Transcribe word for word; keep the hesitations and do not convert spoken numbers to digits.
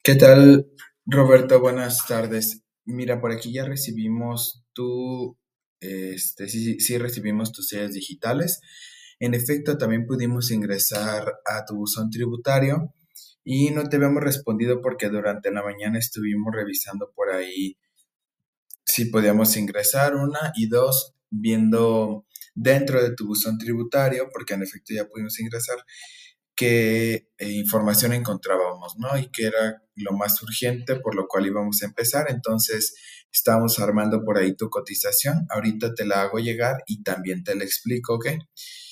¿Qué tal, Roberto? Buenas tardes. Mira, por aquí ya recibimos tu, este, sí, sí sí recibimos tus sellos digitales. En efecto, también pudimos ingresar a tu buzón tributario y no te habíamos respondido porque durante la mañana estuvimos revisando por ahí si podíamos ingresar una y dos, viendo dentro de tu buzón tributario, porque en efecto ya pudimos ingresar qué eh, información encontrábamos, ¿no? Y qué era lo más urgente, por lo cual íbamos a empezar. Entonces, estábamos armando por ahí tu cotización. Ahorita te la hago llegar y también te la explico, ¿ok?